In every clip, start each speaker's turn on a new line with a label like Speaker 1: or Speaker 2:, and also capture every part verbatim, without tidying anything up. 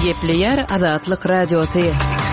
Speaker 1: Gepleyer Azatlyk Radiosu.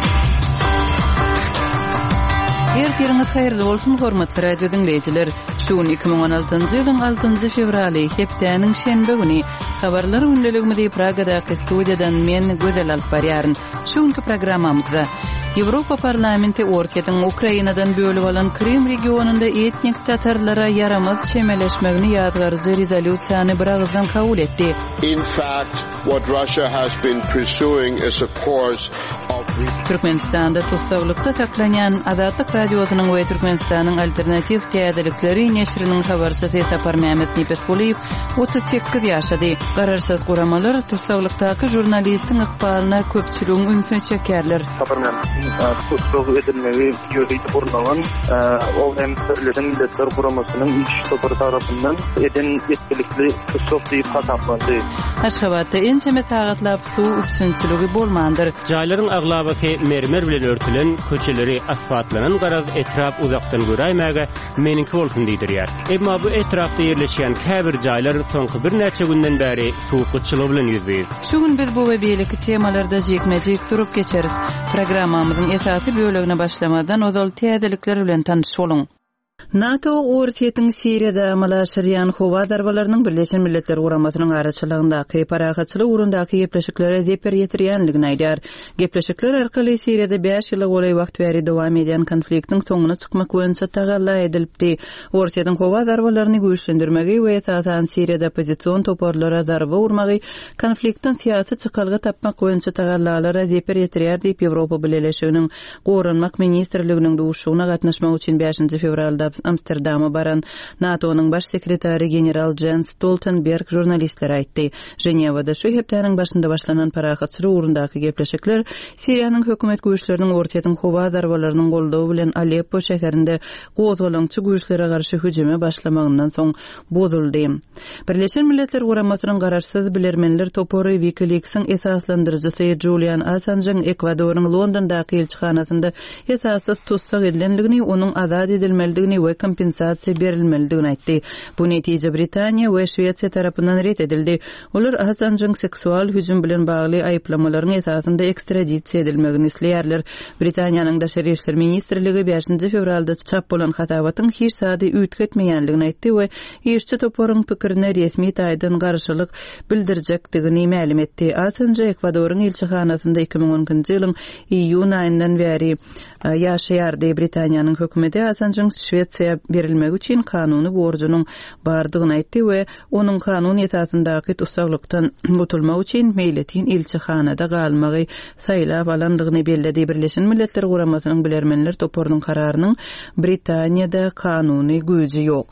Speaker 1: Her-biriniz hayırlı bolsun hormatly radio dinleyijiler. Şuun iki ming on altyncı ýylyň altyncı fevraly hepdeniň şenbe güni habarlar ünlüligimde Pragadaky studiýadan men Gözel alyp barýaryn. Şuňky programmamyzda Ýewropa parlamenti ortadan Ukrainadan bölüp alan Krim regionunda etnik tatarlara yaramaz çemeleşmegini ýadgarjy rezolýusiýany bir agzdan kabul etdi.
Speaker 2: In fact, what Russia has been pursuing is a course of
Speaker 1: Türkmenistanda tutsawlykda saklanýan Azatlyk radiosynyň we Türkmenistanyň alternativ teýdirlikleri neşriniň habarçysy Sapar Mehmet Nipesguliýew otuz sekiz ýaşady. Gararsyz guramalar tutsawlykdaky jurnalistiň ykbalyna köpçüligiň ünsüne çekerler.
Speaker 3: Sapar Mehmet tutsawlyk edilmegi ýöreýdi burlanan ol hem Birleşen Milletler Guramasynyň iş topary tarapyndan eden etkilikli tutsawlyk diýip hasaplandy.
Speaker 1: Aşgabatda ençeme taýgatlap suw üçinçiligi bolmandyr.
Speaker 4: Jaýlaryň aglabaky mermer bilen örtülen, köçeleri asfaltlanan garaz etraf uzakdan göräýmäge meninki bolsun diýdirýär. Emma bu etrafda ýerleşýän käbir jaýlar soňky bir näçe günden bäri suwukçylyk bilen ýüzberýär.
Speaker 1: Şu gün biz bu we beýleki temalarda jekmejek durup geçeriz. Programmamyzyň esasy bölегine başlamadan ozal täzelikler bilen tanyş boluň. NATO ortaýetiň Siriýada amalaşýan howa darbalarynyň Birleşen Milletler Guramasynyň araçylygyndaky paragatçylyk urundaky gepleşiklere zeper ýetirýänligini aýdýar. Gepleşikler arkaly Siriýada beş ýyl golay wagt bäri dowam eden konfliktiň soňuna çykmak boýunça tagalla edilipdi. Ortaýetiň howa darbalaryny güýçlendirmegi we esasan Siriýada opozisiýon toparlara zarba urmagy konfliktiň syýasy çykalga tapmak boýunça tagallalara zeper ýetirýär diýip Ýewropa Birleşiginiň Gorunmak ministrliginiň duşugyna gatnaşmak üçin beşinji fevralda Amsterdama baran NATO'nun baş sekretari general Jens Stoltenberg jurnalistlere aýtdy. Ženewada şu hepdeniň başynda başlanan paragatçylyk urundaky gepleşikler Siriýanyň hökümet güýçleriniň ortaýetiň howa darbalarynyň goldawy bilen Aleppo şäherinde gozgalaňçy güýçlere garşy hüjüme başlamagyndan soň bozuldy. Birleşen Milletler Guramasynyň garaşsyz bilermenler topory WikiLeaks'yň esaslandyrjysy Julian Assange'ň Ekwadoryň Londondaky elçixanasynda esassız tutsak edilenligini, onuň azad edilmeligini we kompensasiýa berilmeligini aýtdy. Bu netije Britaniýa we Şwetsiýa tarapyndan ret edildi. Olar Assange'ň seksual hüjüm bilen bagly aýplamalaryň esasynda ekstradisiýa edilmegini isleýärler. Britaniýanyň Daşary işler ministrligi beşinji fevralda çap bolan hatabatyň hiç sady üýtgetmeýänligini aýtdy we işçi toporyň pikirini resmi taýdan garşylyk bildirjekdigini ma'lum etdi. Assange Ekwadoryň elçixanasynda iki ming onunçy ýylyň iýun aýyndan bäri ýaşaýardy. Britaniýanyň hökümeti Assange'ň Şwetsiýa berilmegi üçin kanuny borjunyň bardygyny aýtdy we onuň kanun ýetasyndaky tutsaklykdan gutulmak üçin meýletin elçixanada galmagy saýlap alandygyny belledi. Birleşen Milletler Guramasynyň bilermenler toporynyň kararynyň Britaniýada kanuny güýji ýok.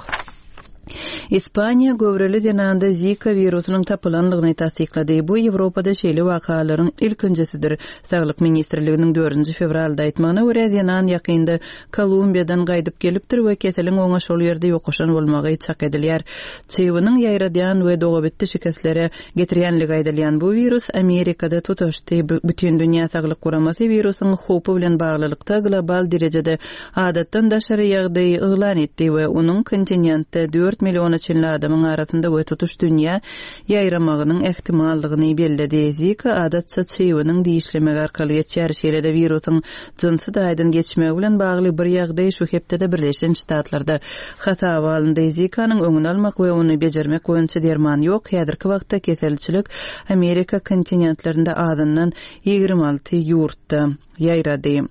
Speaker 1: İspaniýa göwreli denanda Zika virusynyň tapylanlygyny tasdiklady. Bu Ýewropada şeýle wakalaryň ilkinjisidir. Saglyk ministrliginiň dördünji fevralda aýtmagyna görä denan ýakynda Kolumbiýadan gaýdyp gelipdir we keseliň oňa şol ýerde ýokuşan bolmagy çak edilýär. Çywynyň ýaýradýan we dogabetdi şiketlere getirýänligi aýdylýan bu virus Amerikada tutaşdy. Bütün dünýä saglyk guramasy virusyň howpy bilen baglylykda global derejede adatdan daşary ýagdaý ýylan etdi we onuň kontinentde dört milyon çynly adamyň arasynda we tutuş dünýä ýaýramagynyň ähtimallygyny belledi. Zika adatça çywynyň diýişlemegi arkaly geçýär şeýlede virusyň jynsy daýdan geçmegi bilen bagly bir ýagdaý şu hepde Birleşen Ştatlarda hatawa alyndy. Zikanyň öňüni almak we ony bejermek boýunça derman ýok. Häzirki wagtda keselçilik Amerika kontinentlerinde adından ýygrimi alty ýurtda ýaýrady.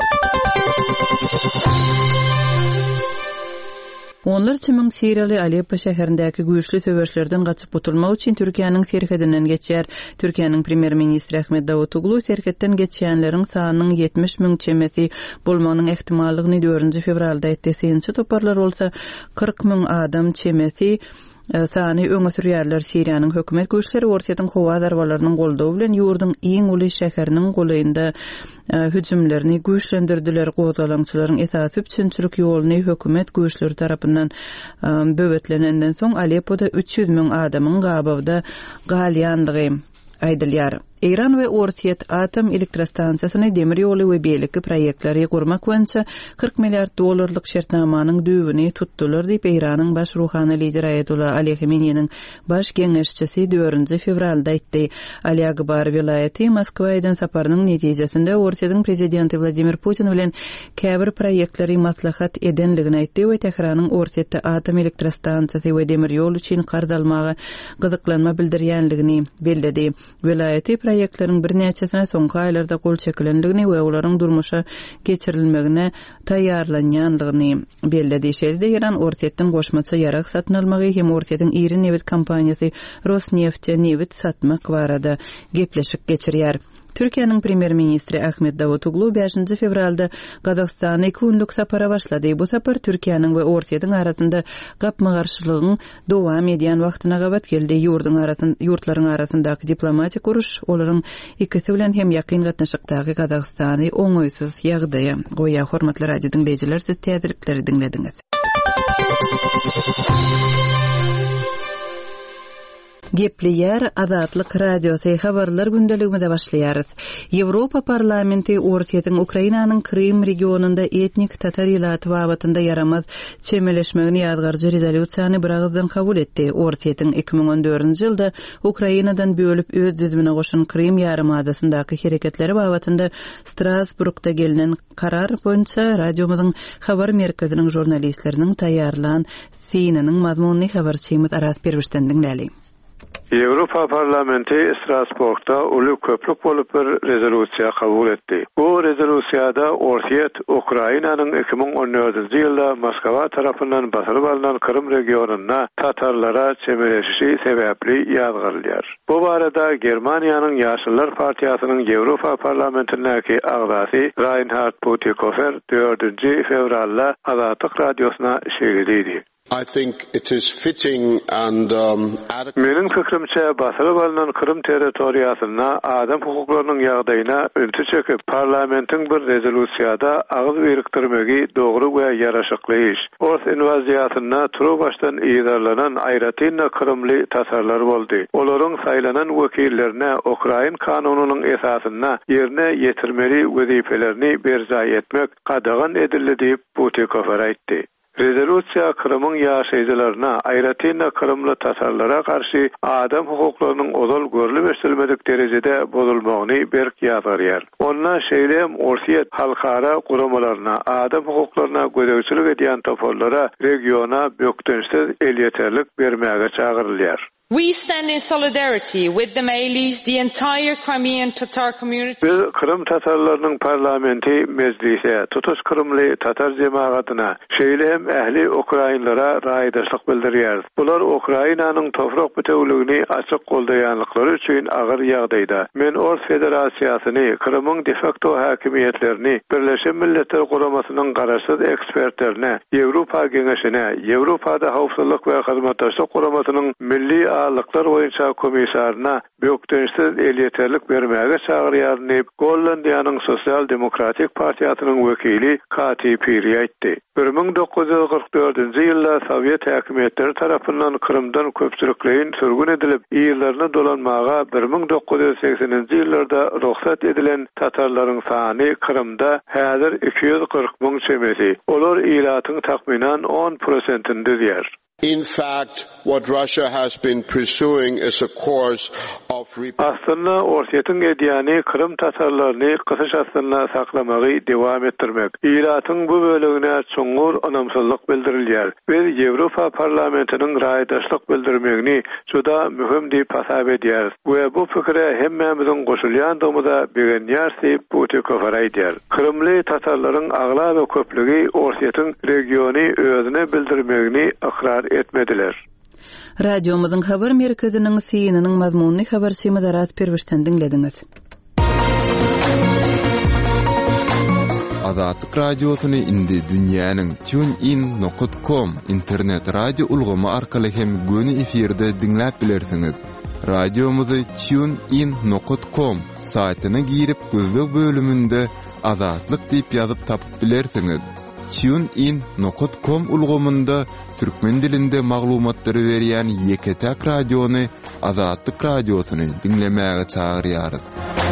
Speaker 1: Onlar çymyň Siriýaly Aleppo şäherindäki güýçli söwüşlerden gaçyp gutulmak üçin Türkiýanyň serhedinden geçýär. Türkiýanyň premier ministri Ahmet Davutoglu serhetden geçýänleriň sanynyň yetmiş miň çemesi bolmagynyň ähtimallygyny dördünji fevralda aýtdy. Sençi toparlar bolsa kırk miň adam çemesi sany öňe sürýärler. Siriýanyň hökümet güýçleri ortaýetiň howa darbalarynyň goldawy bilen ýurdun iň uly şäheriniň golaýynda hüjümlerini güýçlendirdiler. Gozgalaňçylaryň esasy üçinçilik ýoluny hökümet güýçleri tarapyndan böwetlenenden soň Aleppoda üç ýüz miň adamyň gabawda galýandygy aýdylýar. İran we Orset atom elektrostansiýasyny demir ýoly we beýleki proýektleri gurmak boýunça kırk milliard dollarlyk şertnamanyň düýbüni tutdular diýip İranyň baş ruhany lideri Ayatollah Ali Khamenei'niň baş geňeşçisi dördünji fevralda aýtdy. Ali Akbar vilayeti Moskwadan saparynyň netijesinde Orset'iň prezidenti Vladimir Putin bilen käbir proýektleri maslahat edenligini aýtdy we Tehranyň Orsetde atom elektrostansiýasy we demir ýol üçin gardalmagy gyzyklanma bildirýänligini bellädi. Vilayeti proýektleriň bir näçesine soňky aýlarda gol çekilendigini we olaryň durmuşa geçirilmegine taýýarlanýanlygyny bellädi. Şeýle İran Orsetden goşmaça ýarag satyn almagy hem Orset'iň iri neft kompaniýasy Rosneft'e neft satmak barada gepleşik geçirýär. Türkiýanyň premier ministri Ahmet Davutoglu beşinji fevralda Gazakstana iki günlük sapara başlady. Bu sapar Türkiýanyň we Orset'iň arasynda gapma garşylygyň dowam edýän wagtyna gabat geldi. Ýurdyň arasynda ýurtlaryň arasyndaky diplomatik uruş olaryň ikisi bilen hem ýakyn gatnaşykdaky Gazakstany oňoýsuz ýagdaýa goýa. Hormatly radio dinleýijiler, siz täzelikleri dinlediňiz. Gepleyer Azatlyk radiosy habarlar gündeligimize başlaýarys. Ýewropa parlamenti Orset'iň Ukrainanyň Krym regionunda etnik tatar ýylaty babatynda yaramaz çemeleşmegini ýazgarjy rezolýusiýany bir agzdan kabul etdi. Orset'iň iki ming on dördünji ýylda Ukrainadan bölüp öz düzmüne goşan Krym ýarymadasyndaki hereketleri babatynda Strasburgda gelinen karar boýunça radiomyzyň habar merkeziniň jurnalistleriniň taýýarlan synanyň mazmunly habarçymyz Aras Perwişden dinläli.
Speaker 5: Ýewropa parlamenti Strasburgda uly köplük bolup bir rezolýusiýa kabul etdi. Bu rezolýusiýada Orset Ukrainanyň iki ming on dördünji ýylda Moskwa tarapyndan basyryp alynan Krym regionuna tatarlara çemeleşişi sebäpli ýazgyrylýar. Bu barada Germaniýanyň Ýaşyllar partiýasynyň Ýewropa parlamentindäki agzasy Reinhard Bütikofer dördünji fevralda Azatlyk radiosyna şeýledi.
Speaker 2: I think it is fitting and um, adequate.
Speaker 5: Menin fikrimçe basyryp alynan Krym territoriýasyna adam hukuklarynyň ýagdaýyna ünti çekip parlamentiň bir rezolýusiýada agyz berikdirmegi dogry we ýaraşykly iş. Ors inwaziýasyna turu başdan ýerlerden aýratyn Krymly tatarlar boldy. Olaryň saýlanan wekillerine Ukrain kanunynyň esasyna ýerine ýetirmeli wezipelerini berjaý etmek qadağan edildi diýip Bütikofer aýtdy. Rezolýusiýa Krymyň ýaşaýjylaryna, aýratyn Krymly tatarlara garşy adam hukuklarynyň ozal görülmedik derejede bozulmagyny berk ýazarýar. Onda şeýlem Orset halkara guramalaryna, adam hukuklaryna gödäwçilik edýän toporlara regiona bökdünsiz el ýeterlik bermäge çagyrylýar.
Speaker 6: We stand in solidarity with the Mailis, the entire Crimean Tatar community.
Speaker 5: Biz Krym tatarlarynyň parlamenti meclise, tutuş Krymly tatar jemagyna, şeýle hem ähli Ukrainlara raýdaşlyk bildirýär. Bular Ukrainanyň toprak bütewligini açyk goldaýanlyklary üçin agyr ýagdaýda. Men Ors Federasiýasyny, Krymyň de facto häkimiýetlerini, Birleşen Milletler Guramasynyň garaşsyz ekspertlerine, Ýewropa Geňeşine, Ýewropada Hawpsuzlyk we Hyzmatdaşlyk Guramasynyň milli Ağalıklar boyunca komisarına bökdünsiz el ýeterlik bermäge çagyrýar diýip Gollandiýanyň Sosial Demokratik Partiýasynyň wekili Kati Piri aýtdy. bir ming dokuz yüz kırk dördünji ýylda Sowet häkimetleri tarapyndan Krymdan köpçüliklerin sürgün edilip ýerlerini dolanmaga bir ming dokuz yüz sekseninji ýyllarda ruhsat edilen tatarlaryň sany Krymda häzir iki yüz kırk miň çemesi. Olar ýylatyň tahminan on prosentinde diýer.
Speaker 2: In fact, what Russia has been pursuing is a course of
Speaker 5: Aslında Orset'iň edýäni Krym tatarlaryny kysyş aslynda saklamagy dewam etdirmek. Ýylatyň bu bölegine çoňur onamsızlyk bildirilýär. Biz Ýewropa parlamentiniň raýdaşlyk bildirmegini juda mühim diýip hasap edýär. We bu pikire hemmemiziň goşulýandygymyza begenýär diýip Bütikofer aýdýar. Krymly tatarlaryň agla we köplügi Orset'iň regiony özüne bildirmegini ikrar etmediler.
Speaker 1: Radiomyzyň habar merkeziniň synynyň mazmunly habarçymyz Aras Perwişden dinlediňiz.
Speaker 7: Azatlyk radiosyny indi dünýäniň TuneIn nokta com internet radio ulgamy arkaly hem göni efirde dinläp bilersiňiz. Radiomuzy TuneIn nokta com saýtyna girip gözlük bölümünde Azatlyk diýip ýazyp tapyp bilersiňiz. TuneIn nokta com ulgamynda türkmen dilinde maglumatlary berýän Ýeketäk radiony Azatlyk radiosyny dinlemäge çagyrýarys.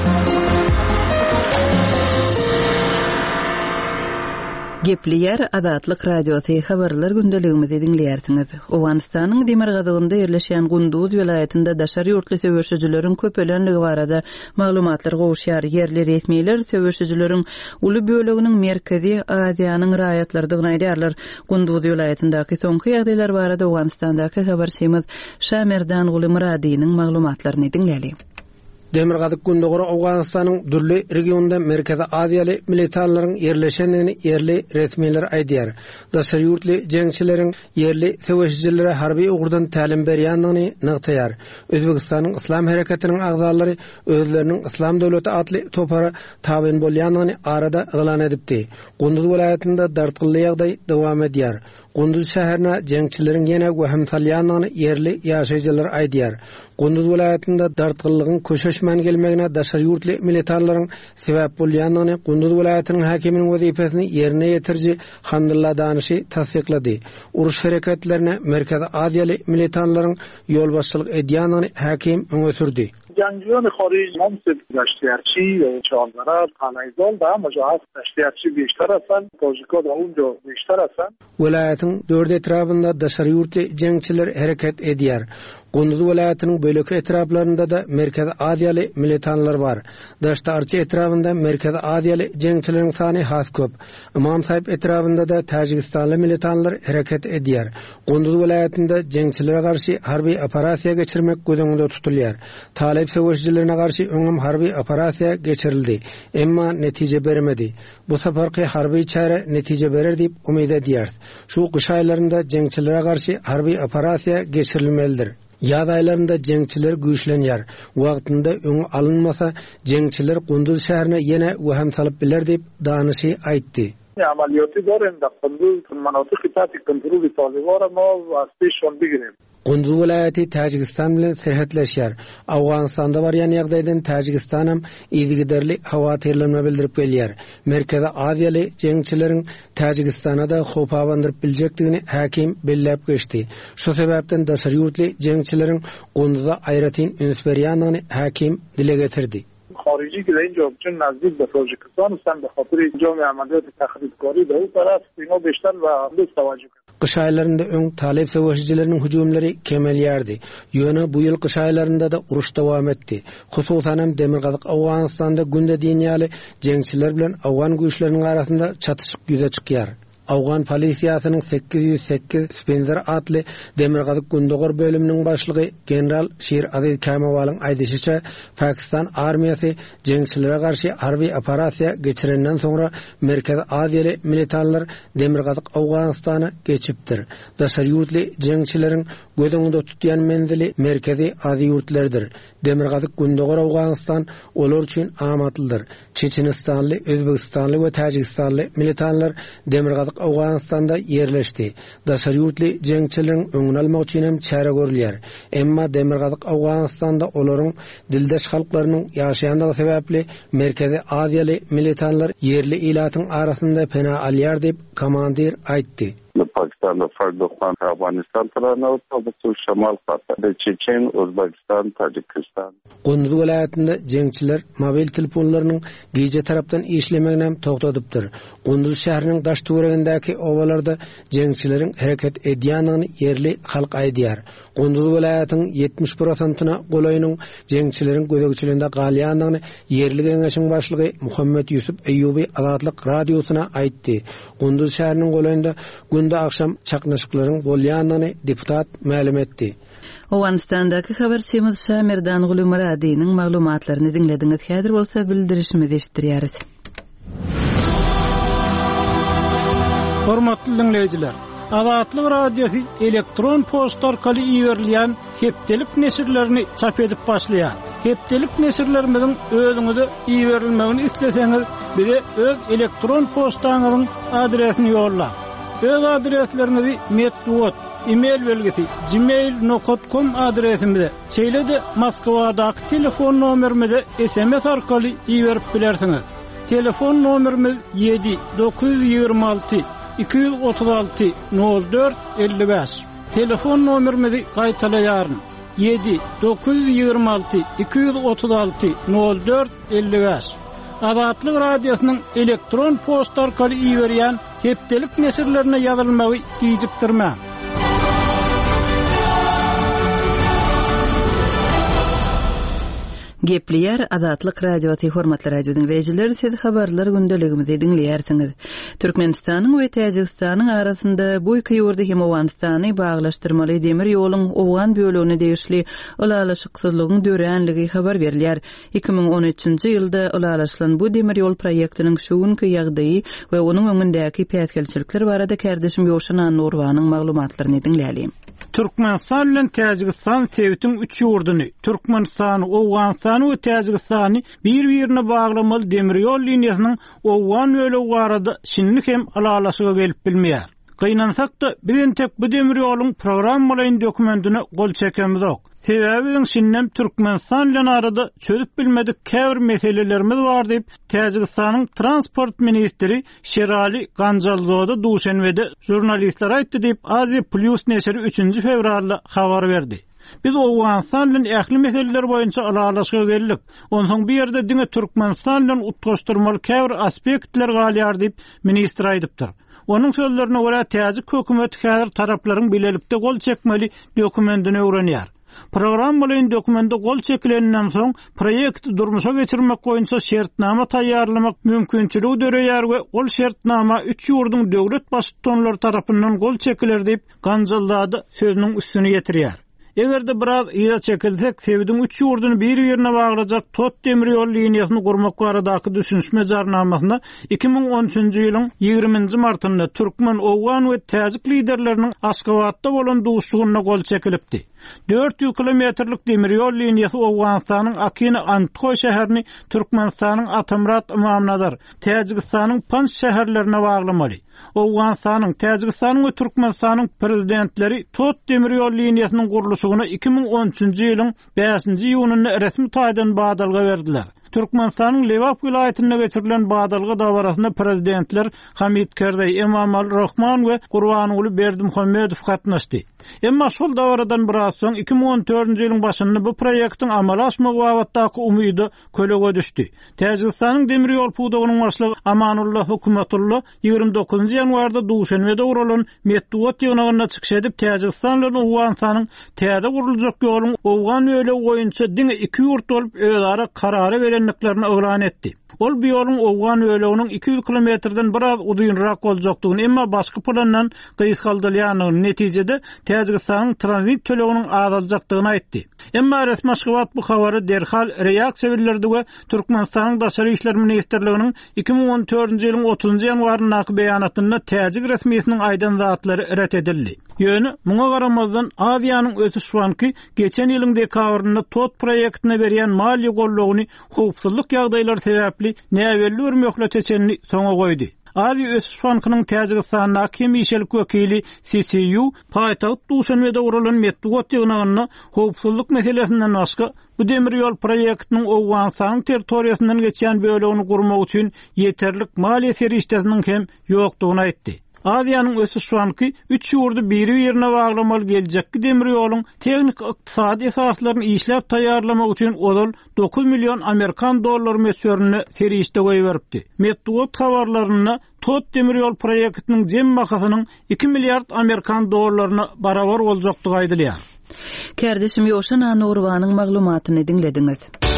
Speaker 1: Gepli yer Azatlyk radiosyny habarlar gündeligimizi dinleýärsiňiz. Owganystanyň Demirgazagynda ýerleşýän Gunduz vilayetinde daşary ýurtly söwüşçüleriň köpelenligi barada maglumatlar gowuşýar. Yerli resmiler söwüşçüleriň uly böleginiň merkezi Aziýanyň raýatlardygyny aýdýarlar. Gunduz vilayetindeäki soňky ýagdaýlar barada Owganystandaky habarçymyz Şamerdan Guly Muradynyň maglumatlaryny dinleýäli.
Speaker 8: Demirgazyk Gundogora Owganystanyň dürli regionda Merkezi Aziýaly militarlaryň yerleşenligini yerli resmiler aýdýar. Daşary ýurtly jeňçileriň yerli söwüşçilere harby ugurdan tälim berýändigini nyktaýar. Özbegistanyň Islam harekatiniň agzalary özleriniň Islam döwleti atly topara tabyn bolýandygyny arada elan edipdi. Gunduz vilayetinde dartgylly ýagdaý dowam edýär. Gunduz şäherine jeňçileriň ýene wehim salýandygyny yerli ýaşaýjylar aýdýar. Gunduz vilayetinde dartgyllygyň köşeşmän gelmegine daşary ýurtly militarlaryň sebäp bolýandygyny Gunduz vilayetiniň hakiminiň wezipesini ýerine ýetirji Hamdulla Danysy tasdiklady. Uruş harekatlaryna Merkezi Aziýaly militarlaryň ýolbaşçylyk edýändigini hakim öňe sürdi.
Speaker 9: جنگجویان خارج ممسد دشتیارچی و چهارزار قلعه‌زال و مجاهد دشتیارچی بیشتر هستند، تاجیک‌ها در اونجا بیشتر هستند.
Speaker 8: Vilayetin dört etrafında daşary ýurtly jeňçiler hereket edýär. Gunduz vilayetiniň böleki etraflarında da Merkezi Aziýaly militanlar bar. Daşta arçy etrafında Merkezi Aziýaly jeňçileriň sany has köp. İmam Saýip etrafında da Tajikistanly militanlar hereket edýär. Gunduz vilayetinde jeňçilere garşy harby operasiýa geçirmek gödüňde tutulýar. Talep söwüşçilerine garşy öňüm harby operasiýa geçirildi. Emma netije bermedi. Bu safarky harby çare netije berer diýip umyt edýär. Şu gyş aýlarynda jeňçilere garşy harby operasiýa geçirilmelidir. Yaz aylarında jeňçiler güýçlenýär. Wagtynda öňe alınmasa, jeňçiler Gunduz şäherine ýene wehim salyp biler diýip Danysy aýtdy.
Speaker 9: Amaliýaty daren da Gunduz manatyky taýyk kontroly taýýar ama aspyşon bigirim.
Speaker 8: Gunduz vilayeti Tajikistan bilen serhetleşýär. Awganystanda barýan ýagdaýdan Tajikistan hem ýygyderli hawa terlenme bildirip gelýär. Merkezi Aziýaly jeňçileriň Tajikistana da hopawandyryp biljekdigini hakim belläp geçdi. Şu sebäpden daşary ýurtly jeňçileriň Gunduzda aýratyn üns berýändigini hakim dile getirdi.
Speaker 9: خارجی که اینجا چون نزدیک به تاجیکستان هستن به خاطر جامعه عملیات تخریبکاری به اون طرف اینا بیشتر و اندوز توجه کنند.
Speaker 8: Kış aylarında öň talep söwüşçileriniň hüjümleri kemelýärdi. Ýöne bu ýyl kış aylarında da uruş dowam etdi. Hususan hem Demirgazyk Awganystanda günde diýenýäli jeňçiler bilen Awgan güýçleriniň arasynda çatışyk ýüze çykýar. Awgan polisiýasynyň sekiz yüz sekiz Spencer atly Demirgazyk Gundogor bölüminiň başlygy general Şir Aziz Kamawalyň aýdýşyça Pakistan armiýasy jeňçilere garşy harby operasiýa geçirenden soňra Merkezi Aziýaly militarlar Demirgazyk Awganystany geçipdir. Daşary ýurtly jeňçileriň gödüňde tutýan menzili Merkezi Aziýa ýurtlardyr. Demirgazyk Gundogor Awganystan olar üçin amatlydyr. Çeçenistanly, Özbegistanly we Tajikistanly militarlar Demirgazyk Awganystanda yerleşdi. Daşary ýurtly jeňçileriň öňüni almak üçin hem çare görülýär. Emma Demirgazyk Awganystanda olaryň dildeş halklarynyň ýaşaýandygy sebäpli Merkezi Aziýaly militarlar yerli ilatyň arasynda pena alýar diýip komandir aýtdy.
Speaker 10: Pakistan ve Farkdoktan Afganistan tarafına otobüsü Şamal Katar, Çeçen, Özbekistan, Tacikistan.
Speaker 8: Gunduz vilayetinde jeňçiler mobil telefonlarynyň gece tarapdan işlemegini hem togtadypdyr. Gunduz şäheriniň daş töweregindäki owalarda jeňçileriň hereket edýändigini yerli halk aýdýar. Gunduz vilayetiniň yetmiş prosentina golaýynyň jeňçileriň gödegçiliginde galýandygyny yerli geňeşiň başlygy Muhammed Yusuf Eyyubi Azatlyk radiosyna aýtdy. Gunduz şäheriniň golaýynda günde akşam çaknaşyklaryň bolýandygyny deputat ma'lum etdi.
Speaker 1: Owganystandaky habarçymyz Şamerdan Guly Muradynyň maglumatlaryny dinlediňiz. Häzir bolsa bildirişimizi eşitdirýäris.
Speaker 11: Hormatly dinleýijiler, Azatlyk radiosu elektron posta arkaly iýerilýän hepdelik nesirlerini çap edip başlaýar. Hepdelik nesirlerimiziň özüňize iýerilmegini isleseňiz, bize öz elektron postaňyzyň adresini ýolla. Öz adreslerinizi metduat, e-mail belgisi gmail nokta com adresimize, çeýlede Moskwadaky telefon nomerimize S M S arkaly iýerip bilersiňiz. Telefon nomerimiz yedi dokuz yüz ýygrima alty iki yüz otuz altı nol dört elli beş. Telefon nomerimizi qaytalayarın. yedi dokuz yüz yirmi altı iki yüz otuz altı nol dört elli beş. Azatlyk radiosynyň elektron posta arkaly iýerýän hepdelik nesirlerine ýazylmagy giýjikdirmä.
Speaker 1: Gepleyer Azatlyk radioty hormatly radio dinleýijiler, siz habarlar gündeligimizi dinleýärsiňiz. Türkmenistanyň we Täjikistanyň arasynda bu iki ýurdy hem Owganystany baglaşdyrmaly demir ýoluň Owgan bölügine degişli ulalaşyksyzlygyň döränligi habar berilýär. iki ming on üçinji ýylda ulalaşylan bu demir ýol proýektiniň şu günkü ýagdaýy we onuň öňündäki pätgelçilikler barada kärdeşim Ýoşan Nurwanyň maglumatlaryny dinläýäli.
Speaker 11: Türkmenistan bilen Täjikistan sebitiň üç ýurduny, Türkmenistan, Owganistan we Täjikistany bir-birine baglamaly demir ýol liniýasynyň Owgan bölegi arada şinlik hem alalaşyga gelip bilmeýär. Gynansak da bilen tek bu demir ýoluň programmalaryň dokumentine gol çekemizok. Sebebi şinnem Türkmenistan bilen arada çözüp bilmedik käbir meselelerimiz bar diýip Täjikistanyň transport ministri Şerali Ganjalzoda Duşenbede jurnalistler aýtdy diýip Aziya Plus nesiri üçinji fevralda habar berdi. Biz Owganistan bilen ähli meseleler boýunça alalaşyga geldik. Onsoň bir ýerde diňe Türkmenistan bilen utgaşdyrmaly käbir aspektler galýar diýip ministr aýdypdyr. Onun sözlerine göre Täjik hökümeti häzir taraplaryň bilelikde gol çekmeli dokumentini öwrenýär. Programmalyň dokumenti gol çekilenden soň proýekt durmuşa geçirmek boýunça şertnama taýýarlamak mümkinçiligi döreýär we ol şertnama üç ýurduň döwlet başçylary tarapyndan gol çekiler diýip Ganjalzada sözüniň üstüne ýetirýär. Egerde biraz ýa çekilsek, sebitiň üç ýurduny bir-birine baglajak tot demir ýol liniýasyny gurmak baradaky düşünşme jarnamasyna iki ming on üçinji ýylyň ýygrimiňji martynda Türkmen, Owgan we Täjik liderleriniň Aşgabatda bolan duşugyna gol çekilipdi. dört yüz kilometrlik demir ýol liniýasy Owganystanyň Akini Antkoy şäherini Türkmenistanyň Atamrat Imamnazar, Täjikistanyň Panj şäherlerine baglamaly. Owganystanyň, Täjikistanyň we Türkmenistanyň prezidentleri tot demir ýol liniýasynyň gurulşygyna iki ming on üçinji ýylyň beşinji ýunyna resmi taýdan badalga berdiler. Türkmenistanyň Lewap vilayatyna geçirilen badalga dabarasynda prezidentler Hamid Karzai, Emomali Rahman we Gurbanuly Berdimuhammedow gatnaşdy. Emma şol dabaradan biraz soň iki ming on dördünji ýylyň başynda bu proýektiň amala aşmagy wagtdaky umydy kölege düşdi. Täjikistanyň demir ýol pudugynyň başlygy Amanullah Hukumatullah ýygrimi dokuzunji ýanwarda Duşenbede urulan Medduwat ýygynyna çykyş edip Täjikistan bilen Owganystanyň täze guruljak ýoluň Owgan bölegi boýunça diňe iki ýurt bolup özara karara gelenliklerini öwran etdi. Ol bu ýoluň Owgan böleginiň iki yüz kilometrden biraz udyňrak boljakdygyny, emma başga plandan gysgaldylýanyny netijede Täjikistanyň transit töleginiň azaljakdygyny aýtdy. Emma resmi Aşgabat bu habary derhal reaksiýa bildirdi we Türkmenistanyň daşary işler ministrliginiň iki ming on dördünji ýylyň otuzunji ýanwaryndaky beýanatynda Täjik resmiýetiniň aýdan zatlary ret edildi. Ýöne, muňa garamazdan Aziýanyň özü şuanky geçen ýylyň dekabrynda tot proýektine berýän maliýe gollugyny howpsuzlyk ýagdaýlary sebäpli näwelli bir möhleteçenini soňa goýdy. Aziýa öz şuankynyň Täjikistanyň Mişel Kökili C C U paýtagyt Duşenbede urulan Medduwat ýygynyna howpsuzlyk meselesinden başga bu demir ýol proýektiniň Owganystanyň territoriýasyndan geçýän bölegini gurmak üçin ýeterlik maliýe serişdesiniň hem ýokdugyny aýtdy. Aziýanyň ösü şuanky üç ýurdy bir-birine baglamaly geljekki demir ýoluň teknik ykdysady esaslaryny işläp taýýarlamak üçin odal dokuz million Amerikan dollary meçörüne serişde goýberipdi. Medduwat habarlaryna tot demir ýol proýektiniň jem makasynyň iki milliard Amerikan dollaryna barabar boljakdygy aýdylýar.
Speaker 1: Kärdeşim Ýoşan Nurwanyň maglumatyny dinlediňiz.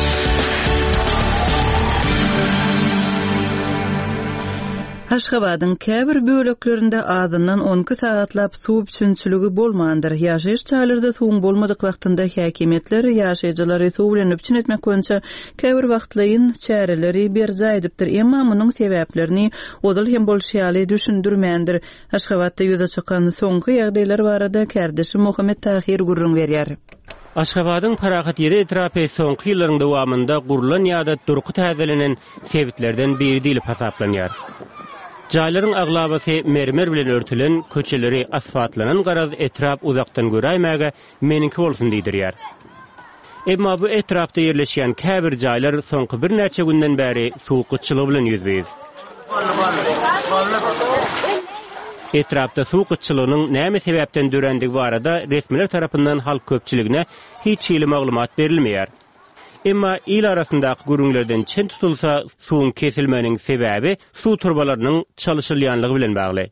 Speaker 1: Aşgabatyň käbir böleklerinde azyndan on iki sagatlap suw üçinçiligi bolmandyr. Ýaşaýyş çaýlarynda suw bolmadyk wagtynda häkimetler ýaşaýjylary suw bilen üçin etmek boýunça käbir wagtlaryň çäreleri berza edipdir. Emma munyň sebäplerini odal hem bolşýaly düşündirmändir. Aşgabatda ýüze çykan soňky ýagdaýlar barada kärdeşim Muhammed Tahir gurrun berýär.
Speaker 4: Aşgabatyň parahat ýeri etrapy soňky ýyllaryň dowamynda gurulan ýa-da durky täzelenen sebitlerden biri diýilip hasaplanýar. Jaýlaryň aglabasy mermer bilen örtülen, köçeleri asfaltlanan garaz etrap uzakdan göräýmäge meninki bolsun diýdirýär. Emma bu etrapda ýerleşýän käbir jaýlar soňky bir näçe günden bäri suwkyçylyk bilen ýüzbeýiz. Etrapda suw gıççylygynyň näme sebäpden dörendigi barada resmiler tarapyndan halk köpçiligine hiç ýyly maglumat berilmeýär. Emma il arasyndaky gürüňlerden çen tutulsa suwun kesilmeniň sebäbi suw turbalarynyň çalyşylýanlygy bilen bagly.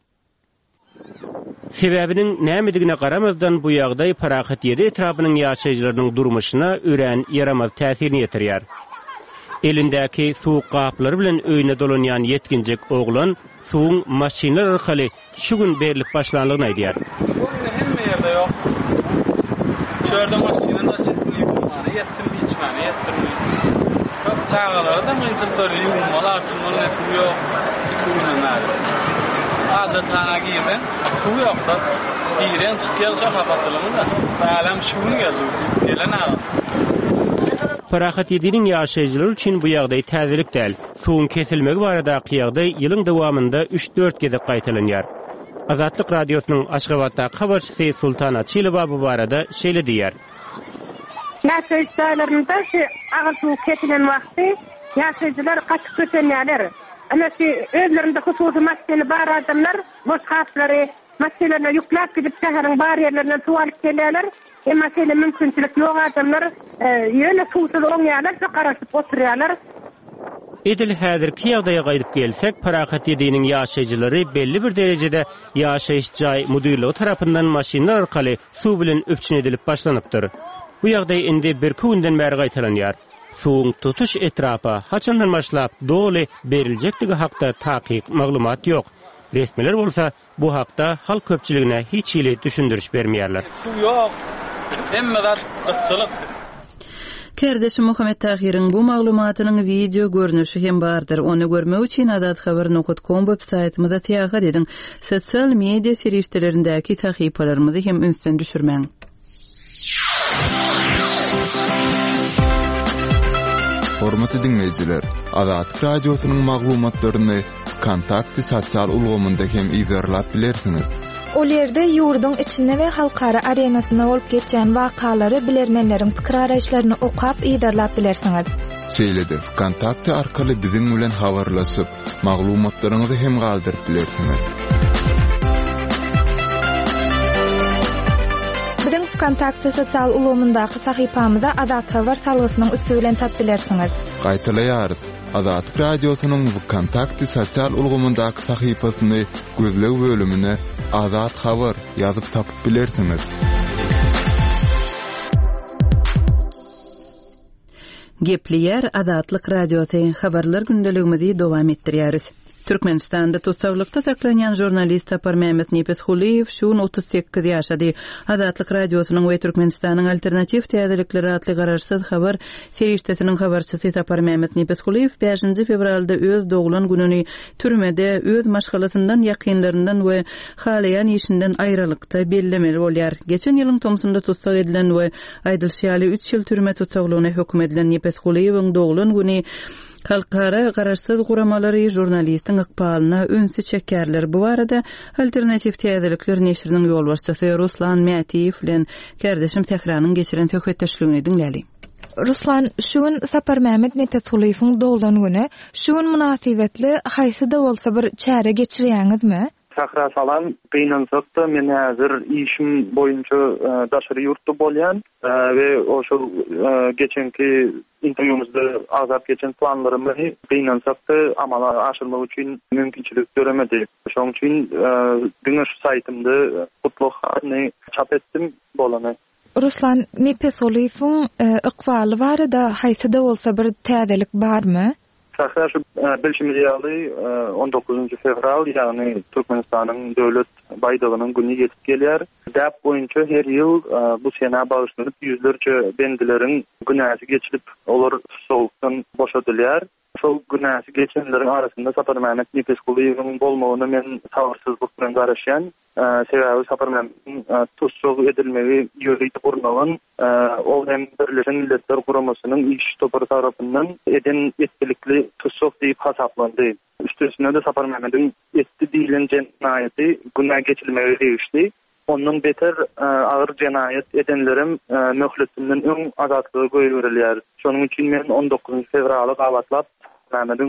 Speaker 4: Sebäbiniň nämedigine garamazdan bu ýagdaý Parahat ýedi etrapynyň ýaşaýjylarynyň durmuşyna ören yaramaz täsirini ýetirýär. Elindäki suw gaplary bilen öýüne dolanýan yetkinjek oglan suwun maşinalar arkaly şu gün berilip başlanlygyny aýdýar.
Speaker 12: Hemme ýerde ýok. Şöýerde maşinalar çetmeli bolmany, ýetdirmi içmeli, ýetdirmi. Çok çağalarda münçiltori ýummalar, şunlar suw ýok. Ikünler. Adatana giýden suw ýokda. Giýren çykýar şahabatçylygynda. Balam şuny geldi. Gelen ağa.
Speaker 4: Parahat ýediň ýaşaýjylary üçin bu ýagdaý täzelik däl. Suwun kesilmegi baradaky ýagdaý ýylyň dowamında üç dört geze gaýtalanýar. Azatlyk radiosynyň Aşgabatdaky habarçysy Sultana Çylova bu barada şeýle diýär.
Speaker 13: Ýaşaýjylarynda şu agyr suw kesilen wagty ýaşaýjylar gaçyp götürýärler. Ana şu özlerinde hususy masjidleri bar adamlar boş gaplary masjidlerine ýükläp gidip şäheriň bar ýerlerine suw alyp gelýärler. Emma sele mümkinçilik ýok adamlar ýöne suwsuz oňýarlar, garaşyp oturýarlar.
Speaker 4: Edil häzirki ýagdaýa gaýdyp gelsek, Parahat ýediň ýaşaýjylary belli bir derejede ýaşaýyş jaý müdirligi tarapyndan maşinalar arkaly suw bilen öpçün edilip başlanypdyr. Bu ýagdaý indi bir günden bäri gaýtalanýar. Suwun tutuş etrapa haçandan başlap doly beriljektigi hakda takyk maglumat ýok. Resmiler bolsa bu hakda halk köpçiligine hiç ýyly düşündiriş bermeýärler.
Speaker 12: Suw ýok. Hemme gıççylyk.
Speaker 1: Kerdeşim Muhammed Tahir'in bu maglumatynyň video görnüşi hem bardyr. Onu görmek üçin adat habar nokta com web saytymyza täýär edin. Sosial media serişdelerindäki tahypalarymyzy hem ünsden düşürmäň.
Speaker 7: Hormatly dinleýijiler, Azat radiosynyň maglumatlaryny kontakty sosial ulgamynda hem izlerlap bilersiňiz.
Speaker 14: O ýerde ýurdun içinde we halkara arenasyna bolup geçen wakalary bilermenleriň pikir araýşlaryny okap ýerlerläp bilersiňiz.
Speaker 7: Şeýlede kontakty arkaly biziň bilen habarlaşyp, maglumatlaryňyzy hem galdyryp bilersiňiz.
Speaker 14: Biziň kontakty sosial ulgamyndaky sahypamyza Azat habar salgysynyň üstü bilen tap bilersiňiz.
Speaker 7: Gaýtalaýar. Azat radiosynyň bu kontakty sosial ulgamyndaky sahypasyny gözlew bölümine Azat habar ýazyp tapyp bilersiňiz.
Speaker 1: Gepliýär Azatlyk radiosy habarlar gündeligimizi dowam etdirýäris. Türkmenistanda tutsawlykda saklanýan jurnalist Sapar Mehmet Nepeshuliýew şu otuz sekiz ýaşady. Azatlyk radiosynyň we Türkmenistanyň alternativ täzelikleri atly garaşsyz habar serişdesiniň habarçysy Sapar Mehmet Nepeshuliýew beşinji fevralda öz doglan gününi türmede öz maşgalatyndan ýakynlaryndan we halayan işinden aýrylykda bellemeli bolýar. Geçen ýylyň tomsunda tutsak edilen we aýdylşýaly üç ýyl türme tutsaglygyna hökm edilen Nepeshuliýewiň doglan güni halkara garaşsyz guramalary jurnalistiň ykpalyna önsü çekerler. Bu arada alternativ täzelikler neşriniň ýolbaşçysy Ruslan Mätiýew bilen kerdeşim Tehranyň geçiren söhbetdeşligini dinläli.
Speaker 14: Ruslan, şu gün Sapar Mehmet Nepeshuliýewiň doglan güni şu gün münasibetli haýsy da bolsa bir çäre geçirýäňizmi?
Speaker 3: Sahra salam, beýnansakda men häzir işim boýunça daşary ýurtda bolýan we oşo geçenki interwýumyzda azap geçen planlarymı beýnansakda amala aşyrmak üçin mümkinçilik göremedi. Şoň üçin diňe şu saýtymda gutlugyny çap etdim bolany.
Speaker 14: Ruslan, Nepeshuliýewiň ykbaly barada haýsy da bolsa bir täzelik barmy?
Speaker 3: Sahra şu bilşimiz ýaly on dokuzunçy fevral, ýagny Türkmenistanyň döwlet baýdygynyň güni ýetip gelýär. Däp boýunça her ýyl bu sena bagşlanyp ýüzlerce bendileriň günäsi geçilip, olar soğukdan boşadylýar. Şol günäsi geçenleriň arasynda Sapar Mehmet Nepeshuliýewiň bolmagyny men sabarsyzlyk bilen garaşýan. Sebäbi Sapar Mehmet'in tutsak edilmegi ýöreýde burnagan ol hem Birleşen Milletler Guramasynyň iş topary tarapyndan eden etkilikli tutsak diýip hasaplandy. Üstüne de Sapar Mehmet'in etdi diýilen jenaýaty günä geçilmegi diýişdi. Ondan beter agyr jenaýat edenlerim möhletinden öň azatlygy goýup berilýär. Şonuň üçin men on dokuzunçy fevralda gawatlap Mehmet'in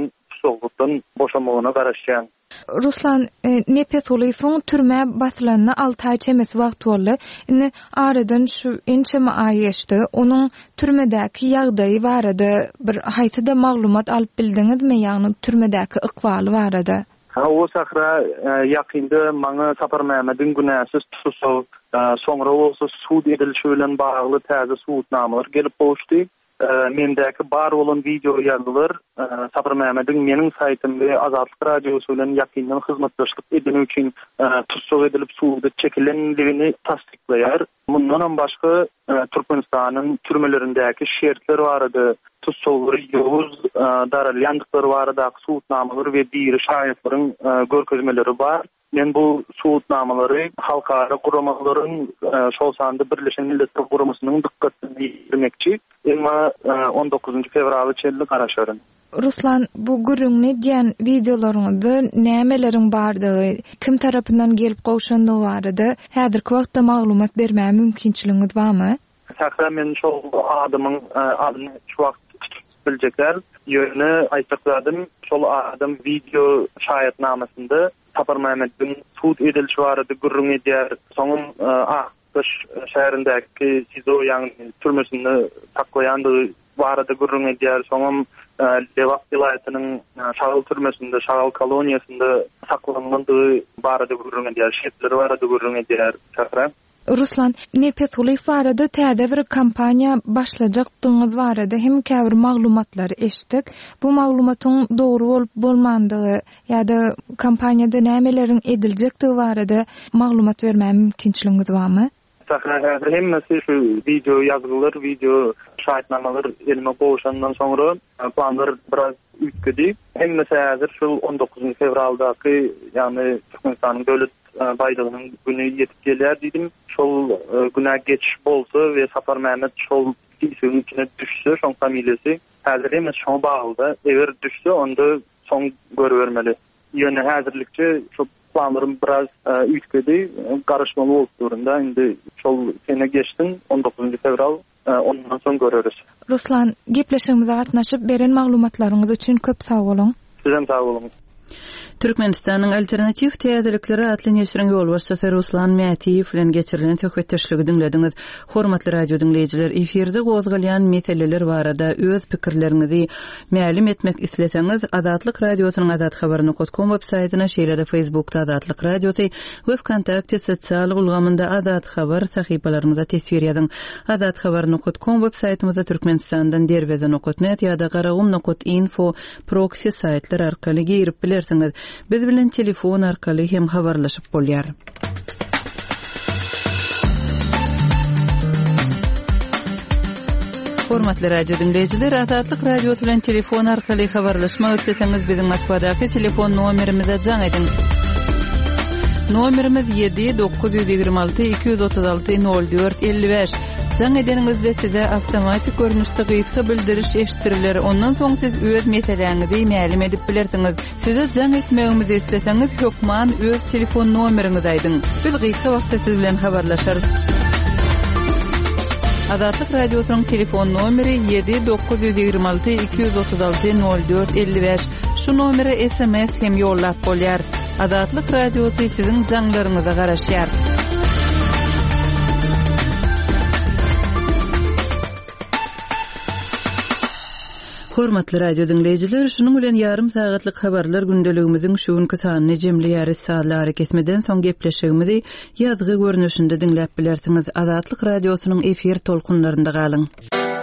Speaker 3: tutsogulukdan boşamagyna garaşýan.
Speaker 14: Ruslan e, Nepes Ulyfyň türme basylyna altı ay çemes wagt boldy. Indi aradan şu ençeme ay geçdi. Onuň türmedäki ýagdaýy barada bir haýsy-da maglumat alyp bildiňizmi? Ýagny türmedäki ykbaly barada.
Speaker 3: Ha, o sahra ýakynda maňa Sapar Mähmediň günäsiz tutuşy, soňra bolsa suud edilişi bilen bagly täze suudnamalar gelip bolşdy. Mendäki bar bolan video ýazgylar Sapar Mähmediň meniň saýtymda Azatlyk Radiosu bilen ýakyndan hyzmatdaşlyk edilýän üçin tutuşy edilip suuda çekilenligini tasdikleýär. Mundan başga Türkmenistanyň türmelerindäki şertler barady. Tutuşlary ýowuz daralýandyklary barada suudnamalar we bir şaýatlaryň görkezmeleri bar. Men bu suudnamalary halkara guramalaryň şol sanda Birleşen Milletler Guramasynyň dikkatini ýetirmekçi. Emma on dokuzunçy fevraly çelli garaşaryn.
Speaker 14: Ruslan, bu gürüňni diýen videolaryňyzda nämeleriň bardygy, kim tarapyndan gelip gowşandygy barada häzirki wagtda maglumat bermäge mümkinçiligiňiz barmy?
Speaker 3: Şahsa men şol adamyň adyny şu wagt biljekler. Ýöne aýtykladym, şol adam video şaýatnamasynda Sapar Mähmediň suud edilişi barada gürrüň edýär. Soňam Akbaş şäherindäki Sizo ýagny türmesinde saklaýandygy barada gürrüň edýär. Soňam Lewak vilayatynyň Şagal türmesinde, Şagal koloniýasynda saklanandygy barada gürrüň edýär. Şertleri barada gürrüň edýär. Şahra
Speaker 14: Ruslan, Nepes Ulyf barada täze bir kampaniýa başlajakdyňyz barada hem käbir maglumatlary eşitdik. Bu maglumatyň dogry bolup bolmandygy ýa-da kampaniýada nämeleriň ediljekdigi barada maglumat bermäge mümkinçiligiňiz barmy?
Speaker 3: Sahra hemmesi şu video ýazgylar, video şaýatnamalar elime gowşandan soňra planlar biraz üýtgedi. Hemmesi häzir şu on dokuzunçy fevraldaky, ýani Türkmenistanyň döwlet baýdygynyň güni ýetip gelýär diýdim. Şol güne geç bolsa we Sapar Mähmed şol ismiň içine düşse, şoň familiýasy häzir emes şoň baglyda, eger düşse onda soň görbermeli. Ýöne häzirlikçe şu planlarym biraz üýtgedi, garaşmaly bolup durunda. Indi şol sene geçdim, on dokuzunçy fevral, ondan soň göreriz.
Speaker 14: Ruslan, gepleşigimize gatnaşyp beren maglumatlaryňyz üçin köp sag bolun.
Speaker 3: Sizem sag bolun.
Speaker 1: Türkmenistanyň alternativ täzelikleri atly neşriň ýolbaşçysy Ruslan Mätiýew bilen geçirilen söhbetdeşligi dinlediňiz. Hormatly radio dinleýijiler, efirde gozgalýan meseleler barada öz pikirleriňizi ma'lum etmek isleseňiz, Azatlyk Radiosynyň azat habaryny nokta com websaýtyna, şeýle-de Facebookda Azatlyk Radiosy we Wkontakte sosial ulgamynda Azat habar sahypalaryňyza tesbir ýazyň. Azat habaryny nokta com websaýtymyzda Türkmenistandan derweze nokta net ýa-da garagum nokta info proxy saýtlar arkaly girip bilersiňiz. Biz bilen telefon arkaly hem habarlaşyp bolýar. Hormatly radio dinleyijiler, Azatlyk Radio bilen telefon arkaly habarlaşmak isleseňiz biziň Moskvadaky telefon nomerimize jaň edin. Nomerimiz yedi dokuz yüz ýigirme alty iki yüz otuz alty nol dört elli beş. Jaň edeningizde size awtomatik görnüşde gysga bildiriş eşitdirilýär. Ondan soň siz öz meseleňizi ma'lum edip bilersiňiz. Size jaň etmegimizi isleseňiz, hökman öz telefon nomeriňizi aýdyň. Biz gysga wagtda siz bilen habarlaşarys. Azatlyk Radiosynyň telefon nomeri yedi dokuz yüz ýigirme alty iki yüz otuz alty nol dört elli beş. Şu nomere S M S hem ýollap bolýar. Azatlyk Radiosy siziň jaňlaryňyza garaşýar. Hormatly radio dinleyijiler, şunun bilen yarım sagatlyk habarlar gündeligimiziň şuňky sanyny jemleýär. Saatlar kesmeden soň gepleşigimizi ýazgy görnüşinde dinläp bilersiňiz. Azatlyk Radiosynyň efir tolkunlarynda galyň.